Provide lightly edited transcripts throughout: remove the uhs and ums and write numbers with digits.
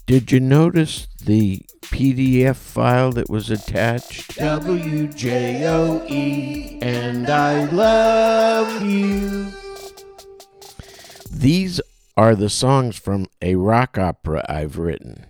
Did you notice the PDF file that was attached? WJOE, and I love you. These are the songs from a rock opera I've written.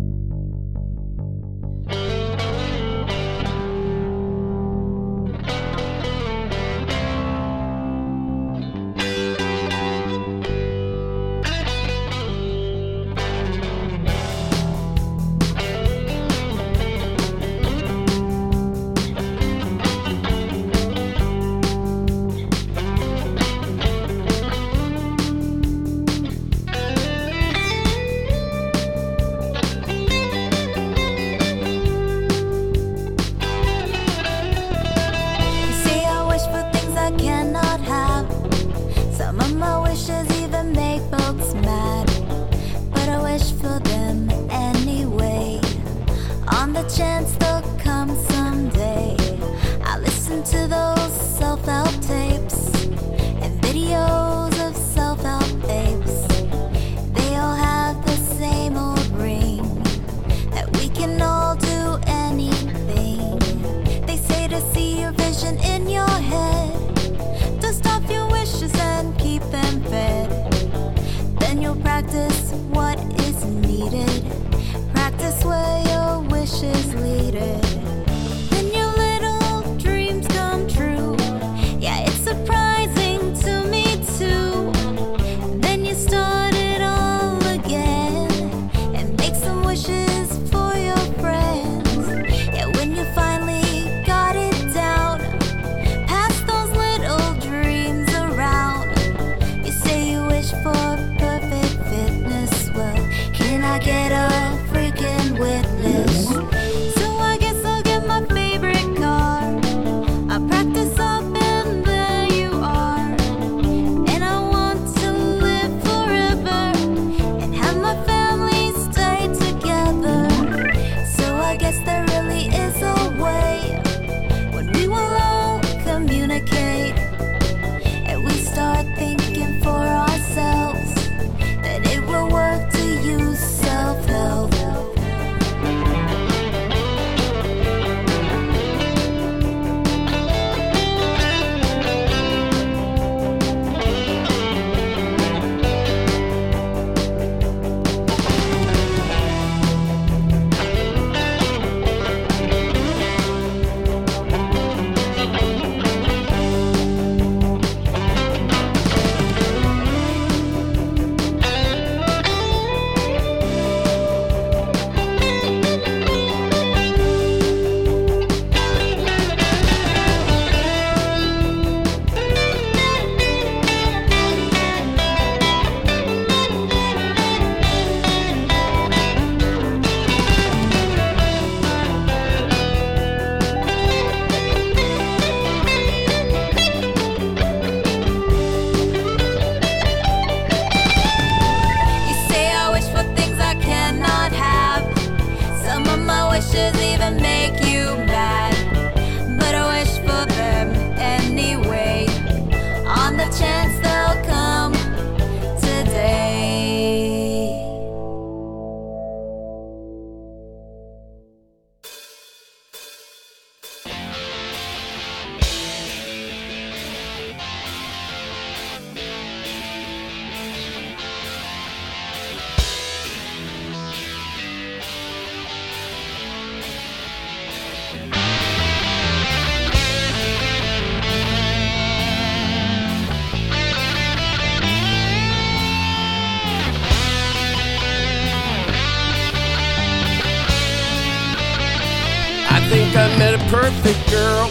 think I met a perfect girl.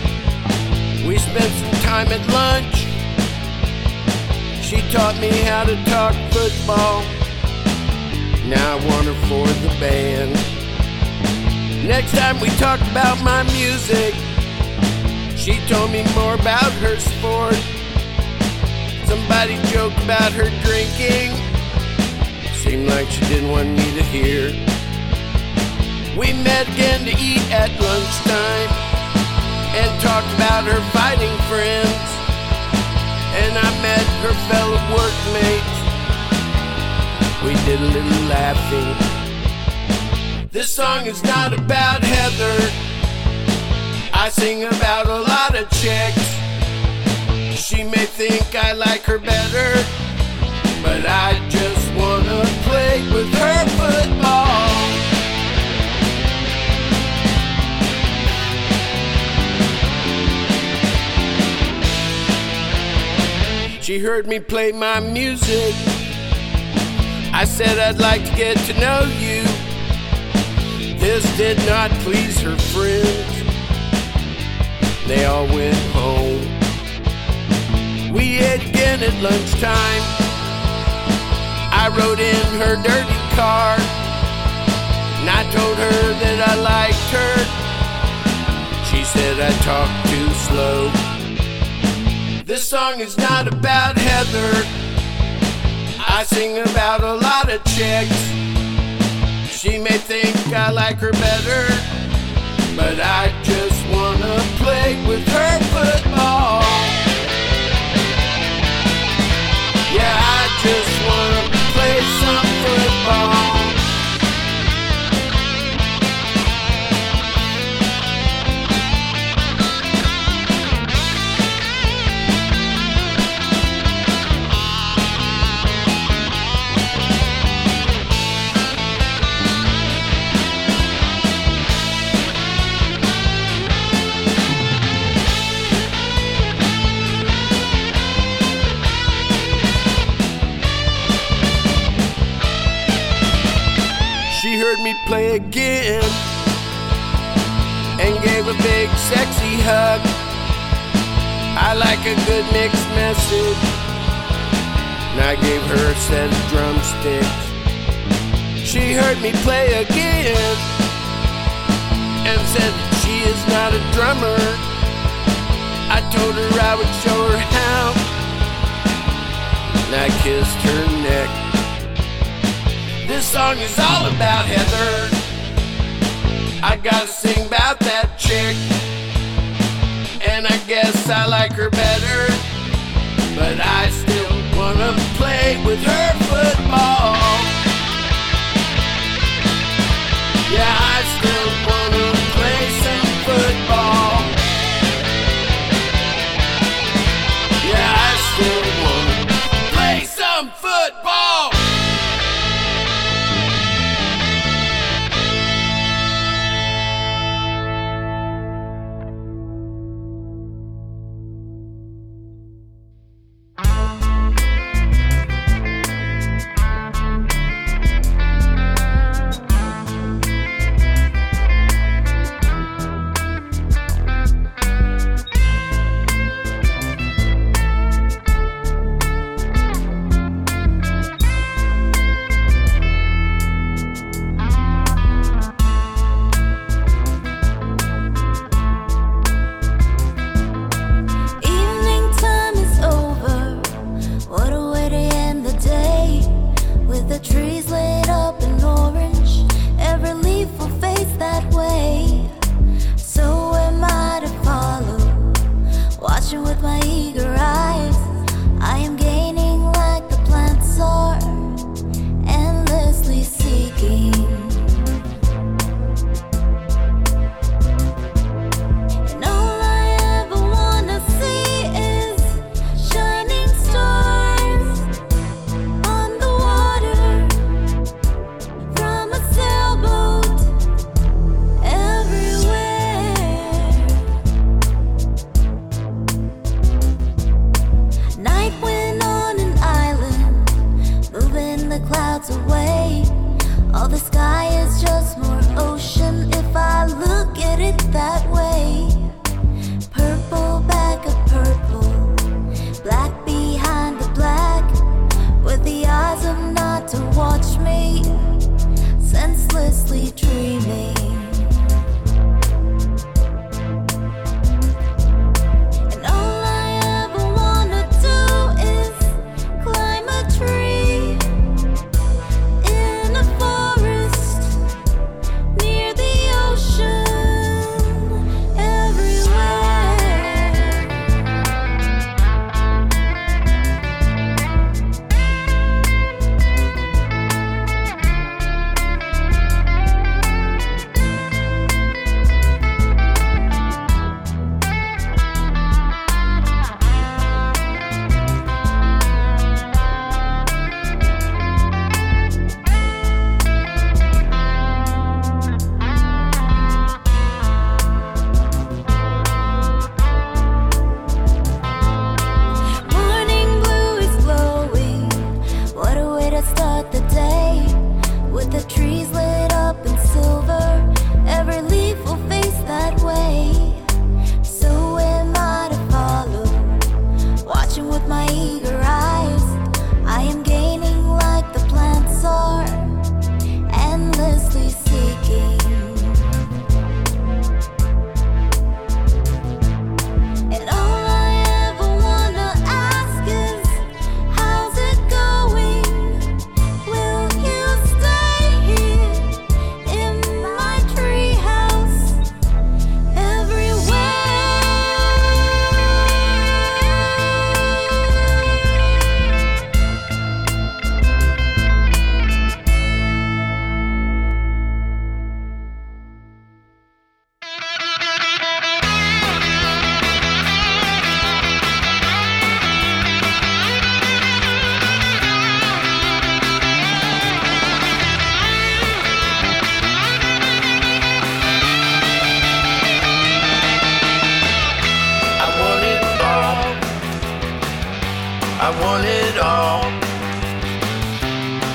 We spent some time at lunch. She taught me how to talk football. Now I want her for the band. Next time we talked about my music, she told me more about her sport. Somebody joked about her drinking. Seemed like she didn't want me to hear. We met again to eat at lunchtime and talked about her fighting friends. And I met her fellow workmates. We did a little laughing This song is not about Heather. I sing about a lot of chicks. She may think I like her better, but I just wanna play with her football. She heard me play my music. I said I'd like to get to know you. This did not please her friends. They all went home. We ate again at lunchtime. I rode in her dirty car, and I told her that I liked her. She said I talk too slow. This song is not about Heather. I sing about a lot of chicks. She may think I like her better, but I just wanna play with her football. Yeah, I just wanna play some football. She heard me play again and gave a big sexy hug. I like a good mixed message, and I gave her a set of drumsticks. She heard me play again and said that she is not a drummer. I told her I would show her how, and I kissed her neck. This song is all about Heather. I gotta sing about that chick, and I guess I like her better, but I still wanna play with her football. Yeah, I still wanna play some football. Yeah, I still wanna play some football. With my eager eyes, I am gaining like the plants are, endlessly seeking. And all I ever wanna see is shining stars on the water from a sailboat everywhere. Night wind on an island, moving the clouds away. All the sky is just more ocean if I look at it that way. Purple back of purple, black behind the black, with the eyes of not to watch me, senselessly dreaming.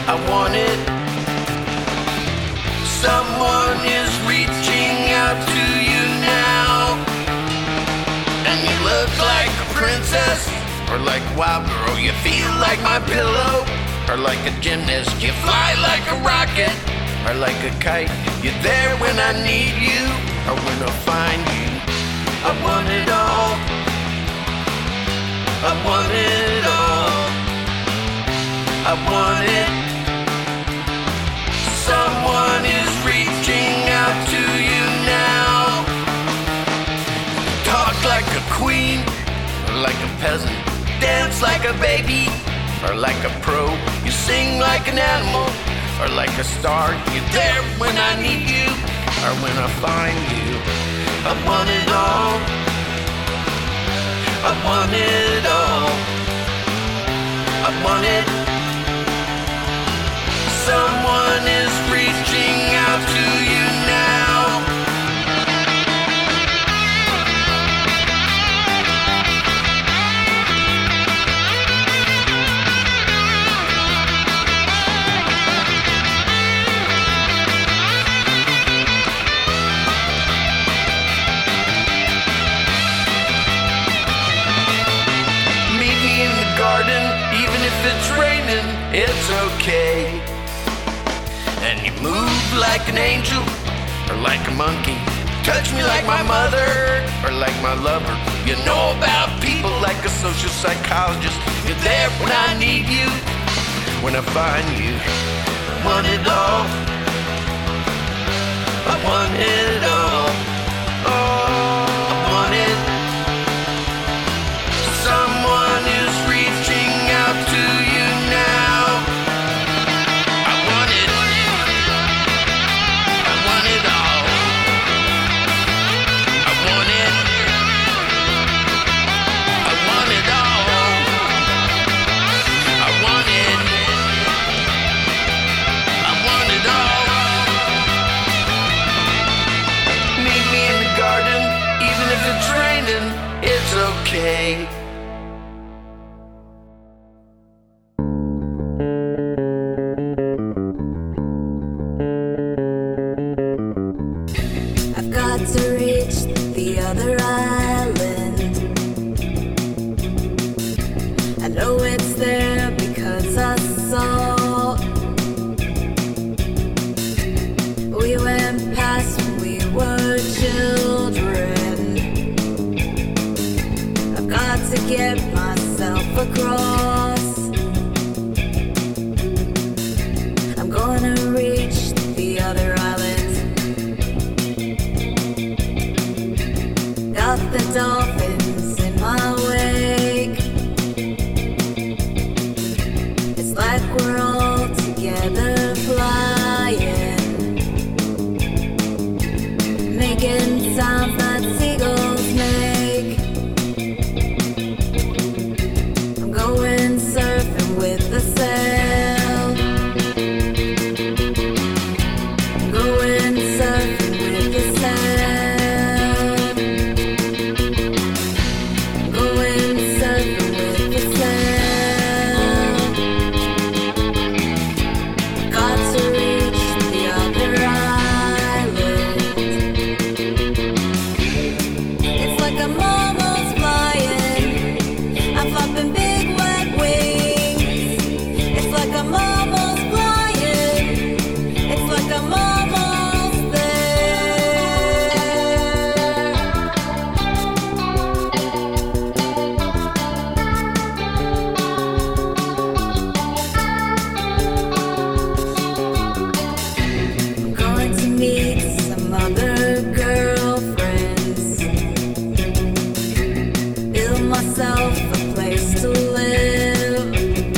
I want it. Someone is reaching out to you now. And you look like a princess, or like a wild girl. You feel like my pillow, or like a gymnast. You fly like a rocket, or like a kite. You're there when I need you, or when I find you. I want it all. I want it all. I want it. Someone is reaching out to you now. Talk like a queen, or like a peasant. Dance like a baby, or like a pro. You sing like an animal, or like a star. You're there when I need you, or when I find you. I want it all. I want it all. I want it. Someone is reaching out to you now. Meet me in the garden, even if it's raining, it's okay. And you move like an angel, or like a monkey. Touch me like my mother, or like my lover. You know about people like a social psychologist. You're there when I need you, when I find you. I want it all. I want it all. Oh, I want it. Someone is reaching out to you now. I want it. I want it all. I want it. I want it all. I want it. I want it all. Meet me in the garden, even if it's raining, it's okay. I've got to reach the other island. I know it's there because I saw. We went past when we were children. I've got to get myself across. I'm gonna reach the other island. Got the dolphins in my wake. It's like we're all together flying, making sounds that seagulls make. I'm going surfing with the sail. I'm going surfing with the sail. Going surfing with the sail. Got to reach the other island. It's like I'm almost flying. I'm flapping big wet wings. It's like I'm almost flying. It's like I'm almost there. I'm going to meet some other girlfriends. Build myself a place to live.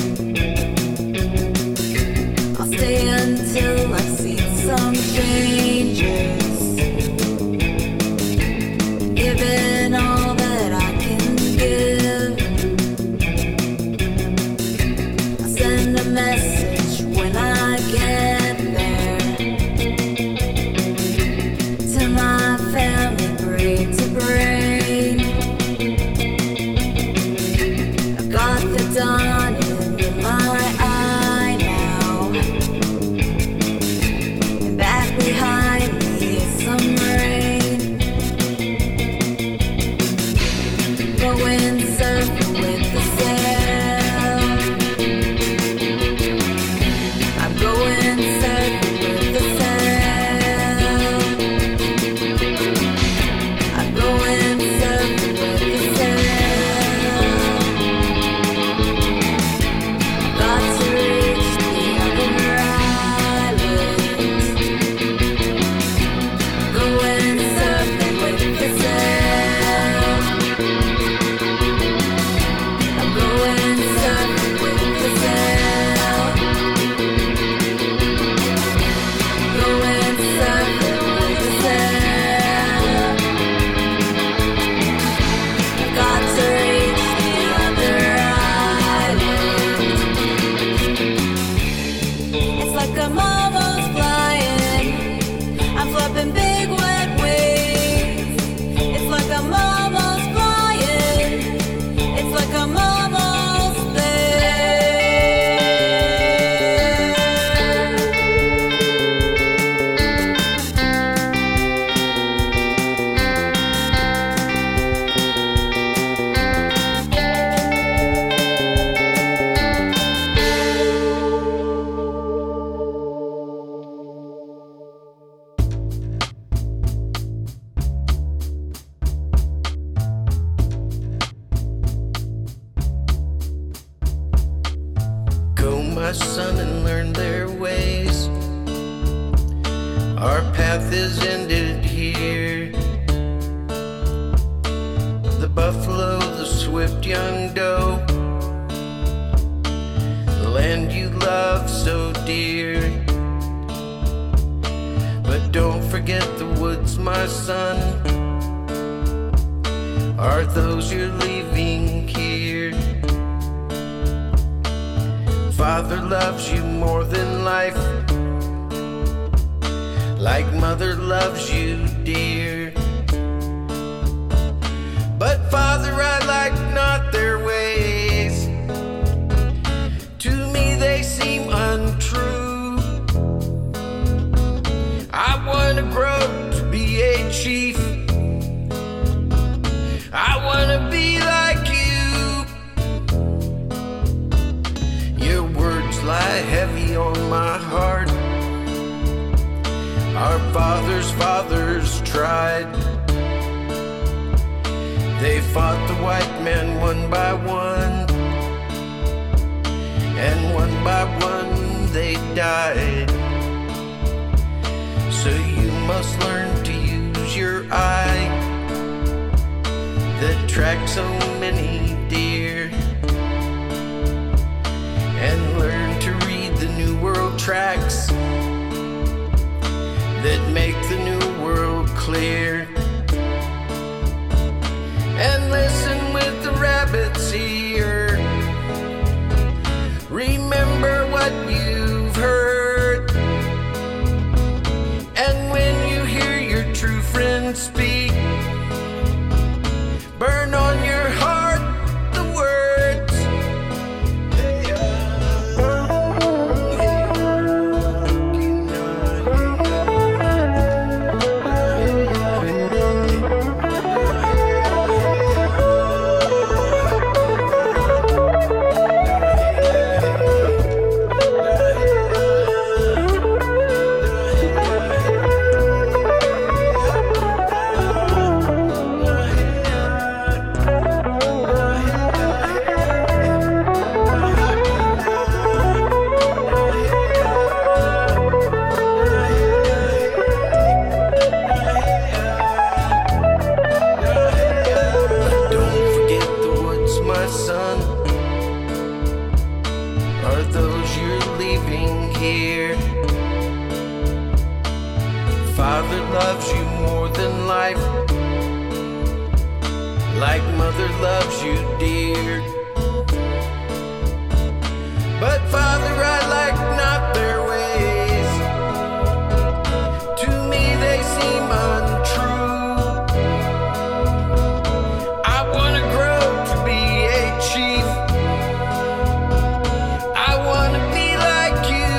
I'll stay until I've seen some changes. Given all that I can give, I'll send a message when I get there. To my family, brain to brain. I've got the dawn in my eye now. like I'm almost flying. I'm flapping big wet wings. It's like I'm almost flying. It's like I'm almost there. Go, my son, and learn their ways. Our path is ended here. The buffalo, the swift young doe, the land you love so dear. But don't forget the woods, my son, are those you're leaving here. Father loves you more than life, like mother loves you dear. But Father, I like not their ways. To me they seem untrue. I wanna grow to be a chief. I wanna be like you. Your words lie heavy on my heart. Our fathers tried. They fought the white man one by one, and one by one they died. So you must learn to use your eye that tracks so many deer, and learn to read the new world tracks that make the new world clear. And listen with the rabbit's ear. Remember what you've heard. And when you hear your true friend speak, burn on your heart the words. Father loves you more than life, like mother loves you dear. But Father, I like not their ways. To me they seem untrue. I wanna grow to be a chief. I wanna be like you.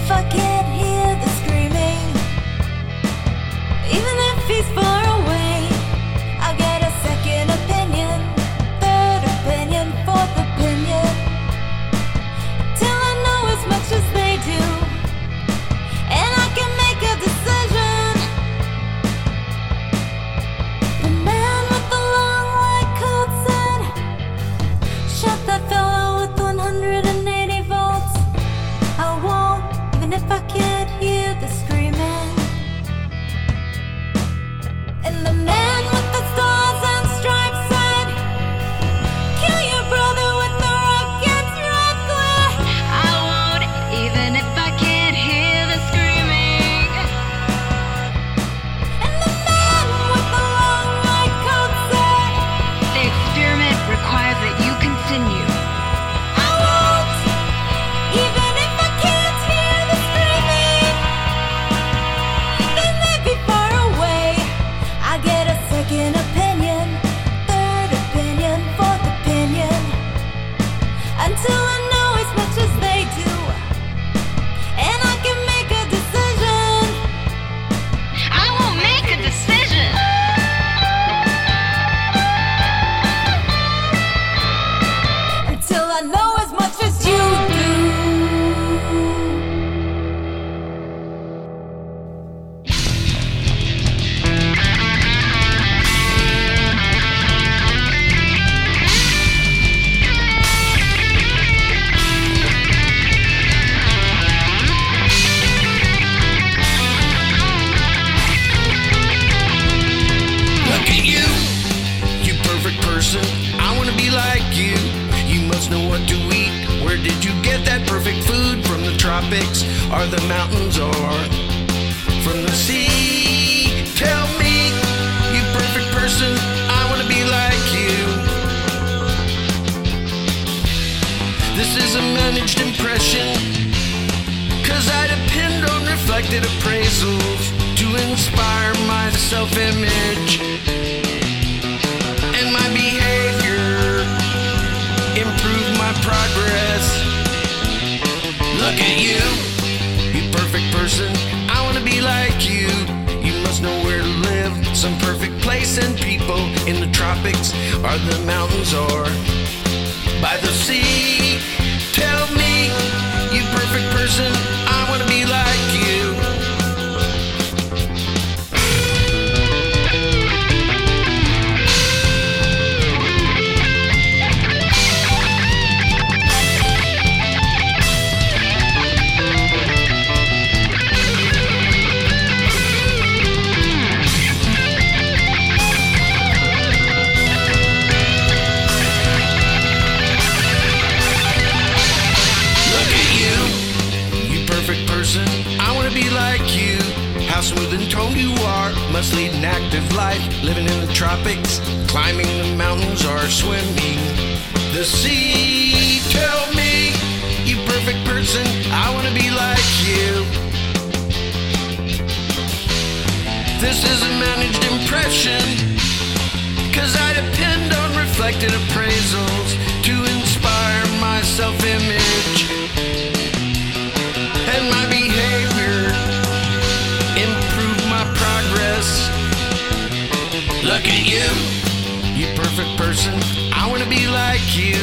if I can't hear the screaming, even if he's far away, I'll get a second opinion, third opinion, fourth opinion, till I know as much as they do, and I can make a decision. The man with the long white coat said, shut that fellow with 180 volts. I won't, even if I can't hear the screaming. And the man with the stars and stripes said, kill your brother with the rocket's red glare. I won't, even if I can't hear the screaming. And the man with the long white coat said, The experiment requires that you continue. I won't, even if I can't hear the screaming. They may be far away. I get a second opinion, third opinion, fourth opinion, until I know as much as they do, and I can make a decision. I will make a decision. Until I know as much as you do. Look at you, you perfect person. I wanna be like you. You must know what to eat. Where did you get that perfect food? From the tropics or the mountains or from the sea? Tell me, you perfect person. I wanna be like you. This is a managed impression, 'cause I depend on reflected appraisals to inspire my self-image and my behavior, improve my progress. Look at you, you perfect person. I wanna be like you. You must know where to live, some perfect place and people in the tropics or the mountains or by the sea. Tell me, you perfect person, I wanna be like you. Look at you, you perfect person. I wanna be like you. How smooth and toned you are. Must lead an active life, living in the tropics, climbing the mountains or swimming the sea. Tell me, you perfect person, I wanna be like you. This is a managed impression, 'cause I depend on reflected appraisals to inspire my self-image and my behavior, improve my progress. Look at you, you perfect person. I wanna be like you.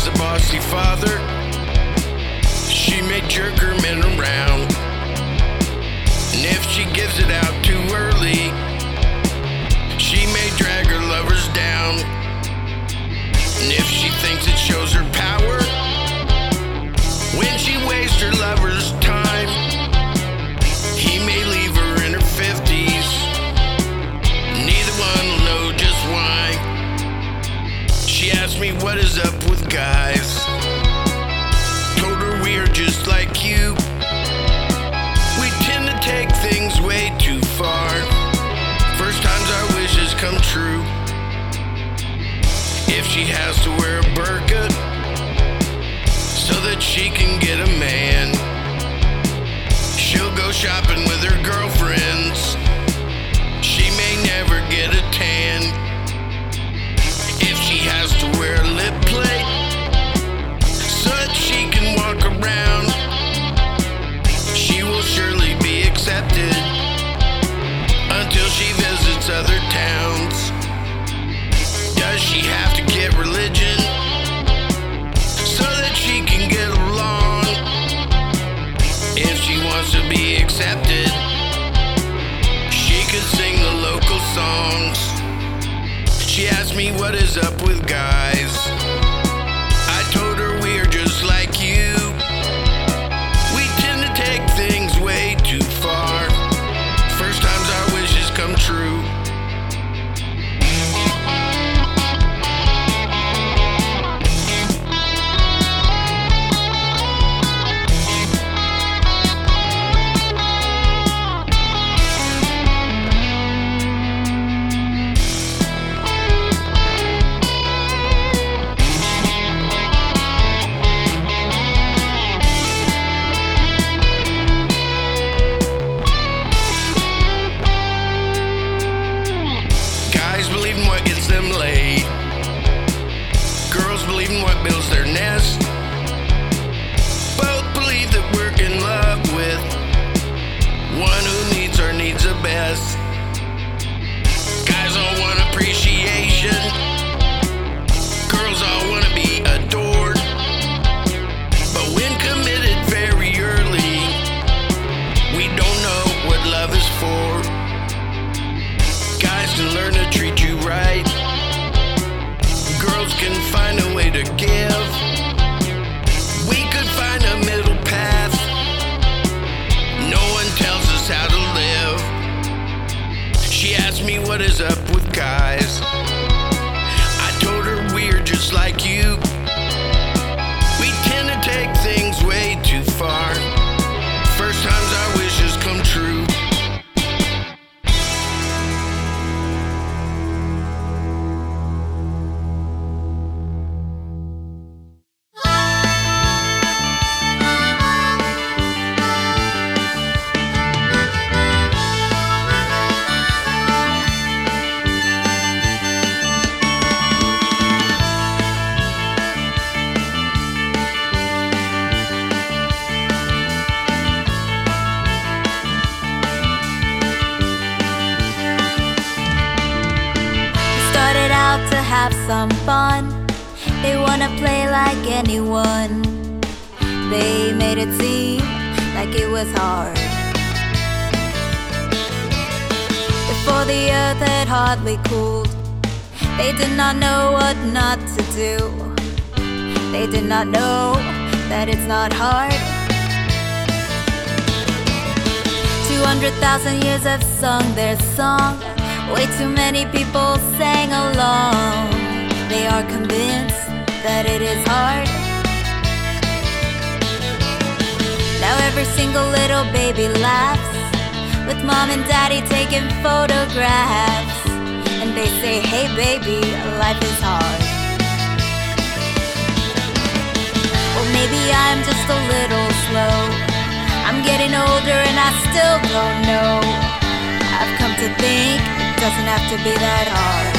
has a bossy father. She may jerk her men around. And if she gives it out too early, she may drag her lovers down. And if she thinks it shows her power, when she wastes her lover's time, he may leave her in her 50s. Neither one will know just why. She asked me what is up with guys. Told her we are just like you. We tend to take things way too far. First times our wishes come true. If she has to wear a burqa so that she can get a man, she'll go shopping with her girlfriends. She may never get a tan. If she has to wear a lip plate so that she can walk around, she will surely be accepted until she visits other towns. Does she have to get religion so that she can get along? If she wants to be accepted, she could sing the local songs. She asked me what is up with guys. I told her we are just like you. We tend to take things way too far. First times our wishes come true. Girls believe in what builds their nest. Both believe that we're in love with one who meets our needs the best. Guys all want appreciation. Girls all want to be adored. But when committed very early, we don't know what love is for. Guys can learn to treat you right. Girls can find a way to give. We could find a middle path. No one tells us how to live. She asked me what is up with guys. I told her we're just like you. We tend to take things way too far. First times our wishes come true. To have some fun, they wanna play like anyone. They made it seem like it was hard. Before the earth had hardly cooled, they did not know what not to do. They did not know that it's not hard. 200,000 years have sung their song. Way too many people sang along. They are convinced that it is hard. Now every single little baby laughs with mom and daddy taking photographs. And they say, hey baby, life is hard. Well, maybe I'm just a little slow. I'm getting older and I still don't know. I've come to think doesn't have to be that hard.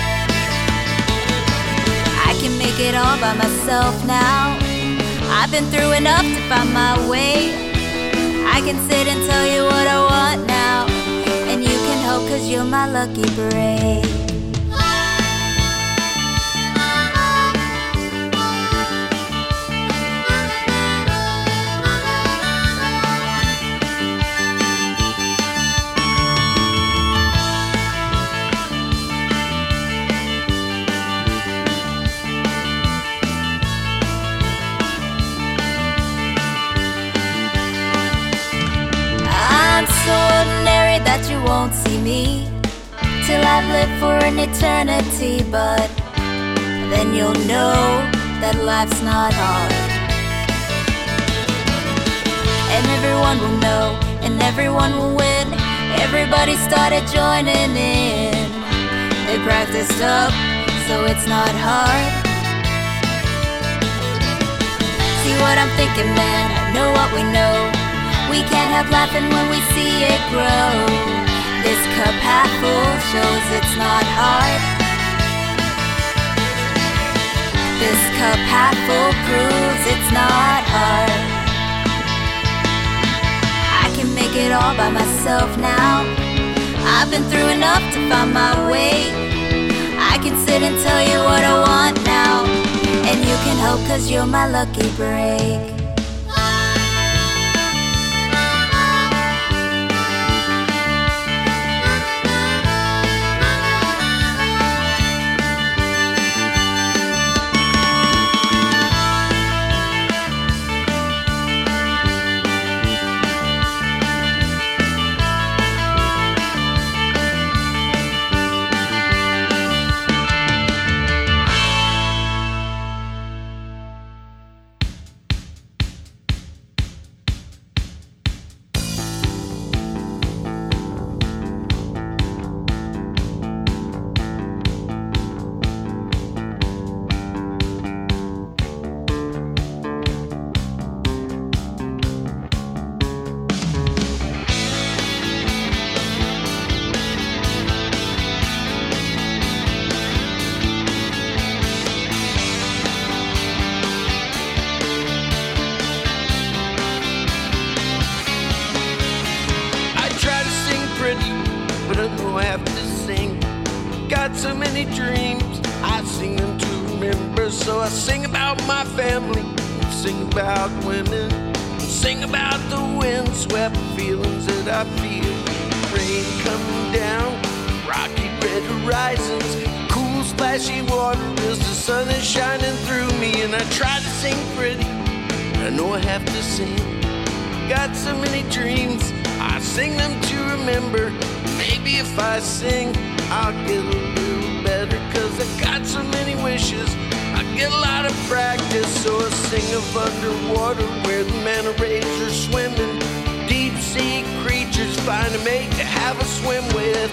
I can make it all by myself now. I've been through enough to find my way. I can sit and tell you what I want now, and you can help 'cause you're my lucky break. that you won't see me till I've lived for an eternity. But then you'll know that life's not hard. And everyone will know, and everyone will win. Everybody started joining in. They practiced up, so it's not hard. See what I'm thinking, man, I know what we know. We can't help laughing when we see it grow. This cup half full shows it's not hard. This cup half full proves it's not hard. I can make it all by myself now. I've been through enough to find my way. I can sit and tell you what I want now, and you can help 'cause you're my lucky break. But I know I have to sing. Got so many dreams, I sing them to remember. So I sing about my family, sing about women, sing about the windswept feelings that I feel. Rain coming down, rocky red horizons, cool splashy water as the sun is shining through me. And I try to sing pretty, but I know I have to sing. Got so many dreams, I sing them to remember. Maybe if I sing, I'll get a little better, 'cause I got so many wishes, I get a lot of practice. So I sing of underwater where the manta rays are swimming, deep sea creatures find a mate to have a swim with.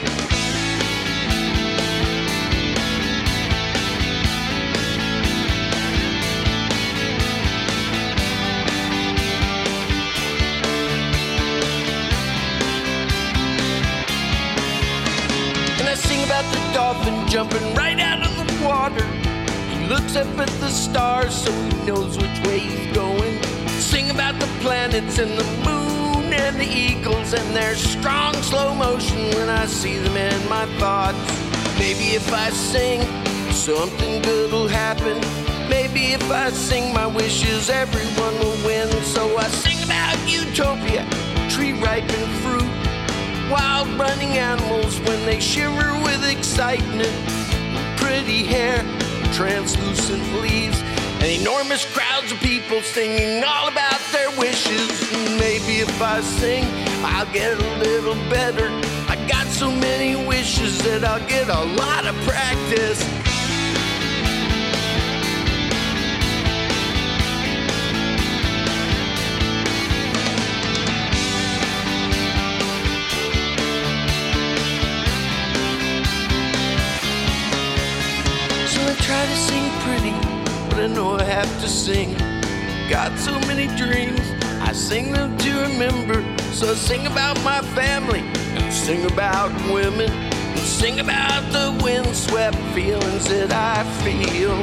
About the dolphin jumping right out of the water. He looks up at the stars so he knows which way he's going. Sing about the planets and the moon and the eagles and their strong slow motion when I see them in my thoughts. Maybe if I sing, something good will happen. Maybe if I sing my wishes, everyone will win. So I sing about utopia, tree ripened fruit, wild running animals when they shiver with excitement, pretty hair, translucent leaves, and enormous crowds of people singing all about their wishes. Maybe if I sing, I'll get a little better. I got so many wishes that I'll get a lot of practice. Try to sing pretty, but I know I have to sing. Got so many dreams, I sing them to remember. So I sing about my family, and sing about women, and sing about the windswept feelings that I feel.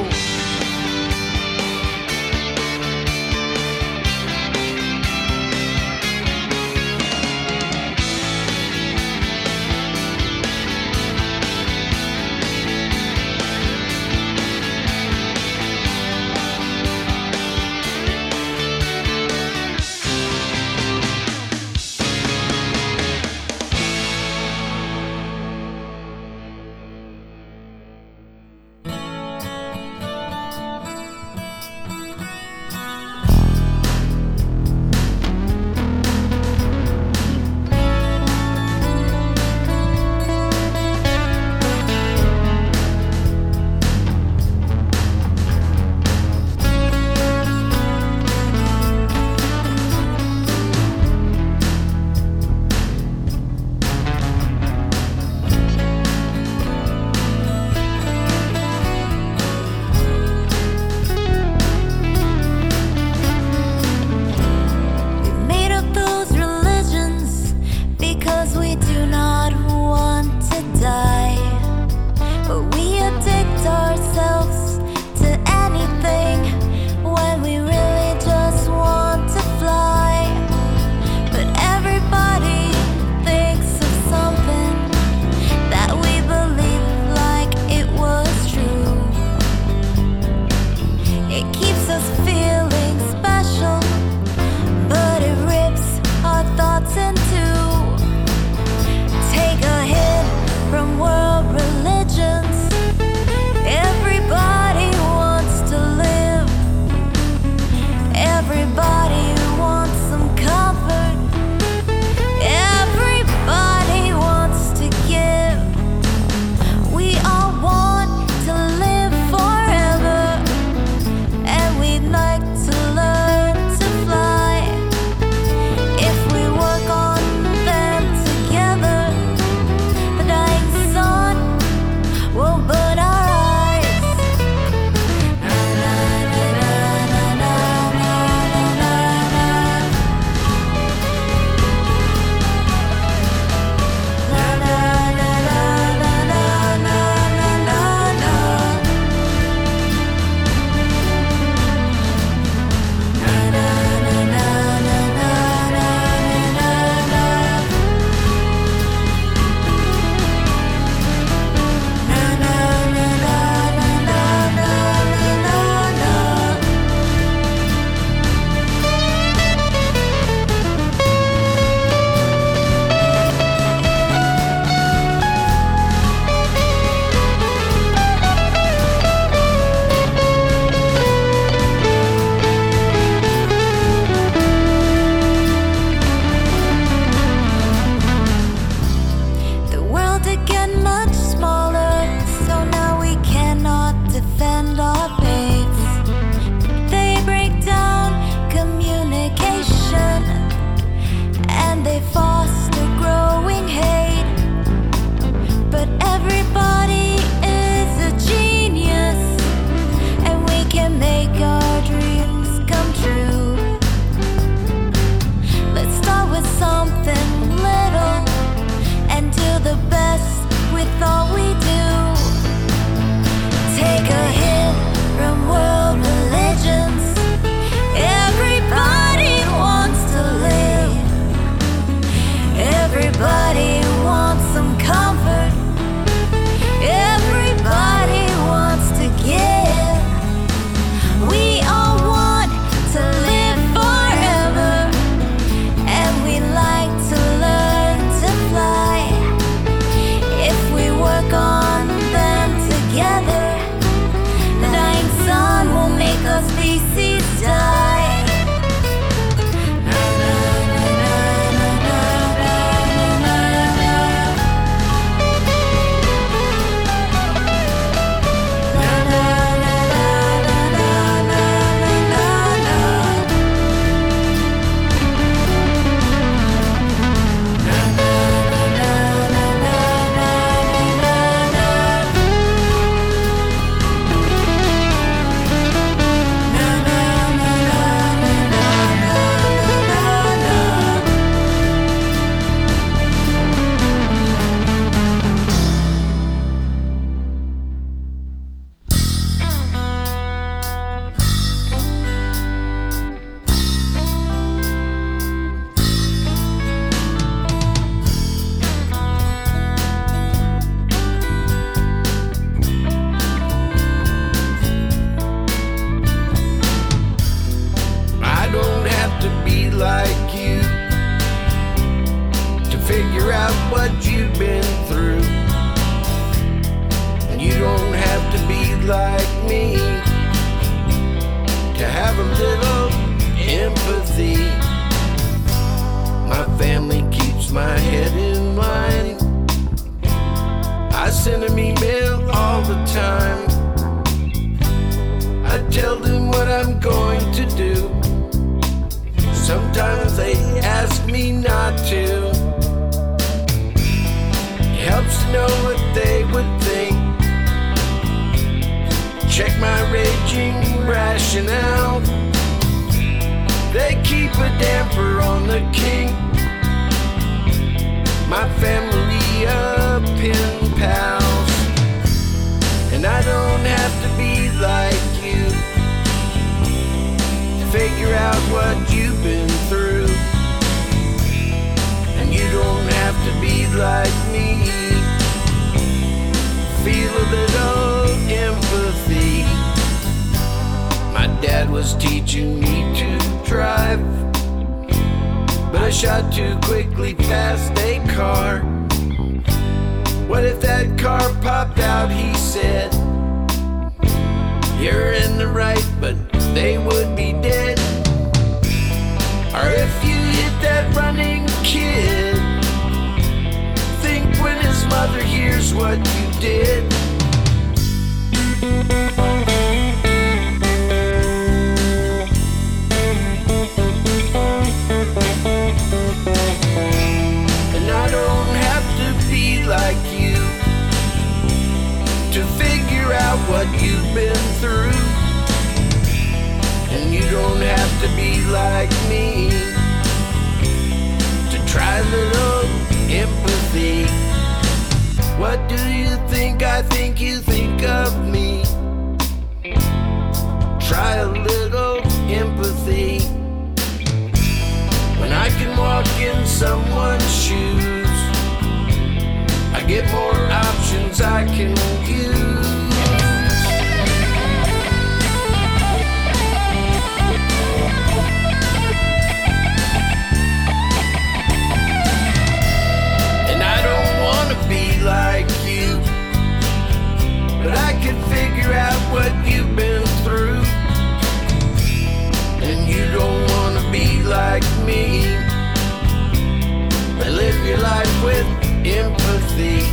helps to know what they would think. Check my raging rationale. They keep a damper on the king. My family of pen pals, and I don't have to be like you to figure out what you've been through. And you don't have to be like me. Feel a little empathy. My dad was teaching me to drive, but I shot too quickly past a car. What if that car popped out, he said. You're in the right, but they would be dead. Or if you hit that running kid, think when his mother hears what you did. And I don't have to be like you to figure out what you've been through. And you don't have to be like me to try a little empathy. What do you think I think you think of me? Try a little empathy. When I can walk in someone's shoes, I get more options I can use. And I don't want to be like you, but I can figure out what you've been through. And you don't want to be like me, but live your life with empathy.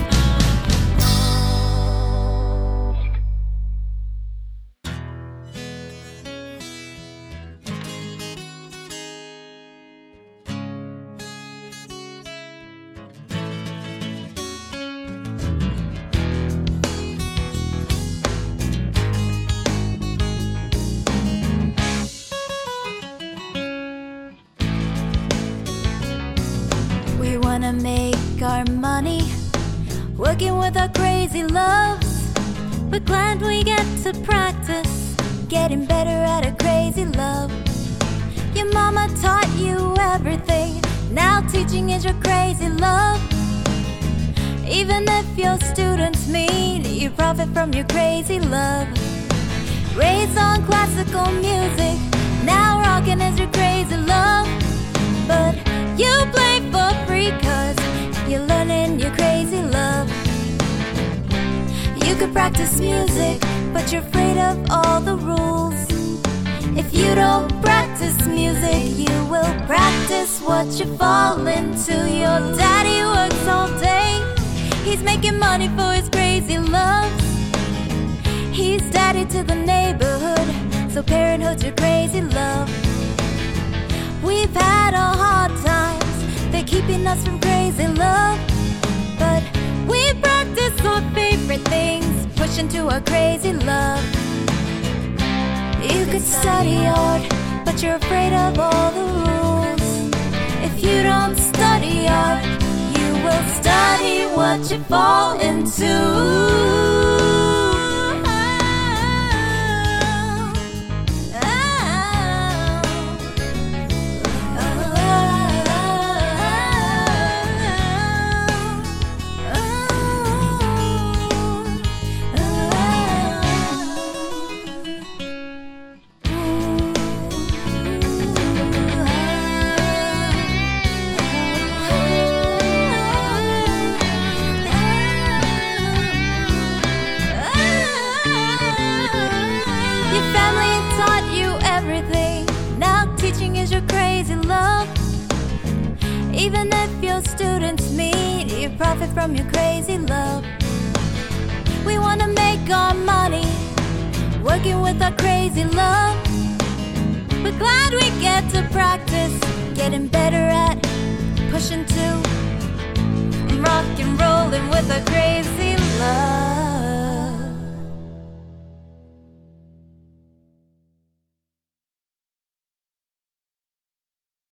We wanna make our money, working with our crazy loves. But glad we get to practice, getting better at a crazy love. Your mama taught you everything, now teaching is your crazy love. Even if your students mean, you profit from your crazy love. Raised on classical music, now rocking is your crazy love. But you play for free cause you're learning your crazy love. You could practice music, but you're afraid of all the rules. If you don't practice music, you will practice what you fall into. Your daddy works all day, he's making money for his crazy loves. He's daddy to the neighborhood, so parenthood's your crazy love. We've had our hard times, they're keeping us from crazy love. But we practice our favorite things, push into our crazy love. You could study art, but you're afraid of all the rules. If you don't study art, you will study what you fall into. Is your crazy love. Even if your students meet, you profit from your crazy love. We wanna make our money, working with our crazy love. We're glad we get to practice, getting better at pushing to rock and roll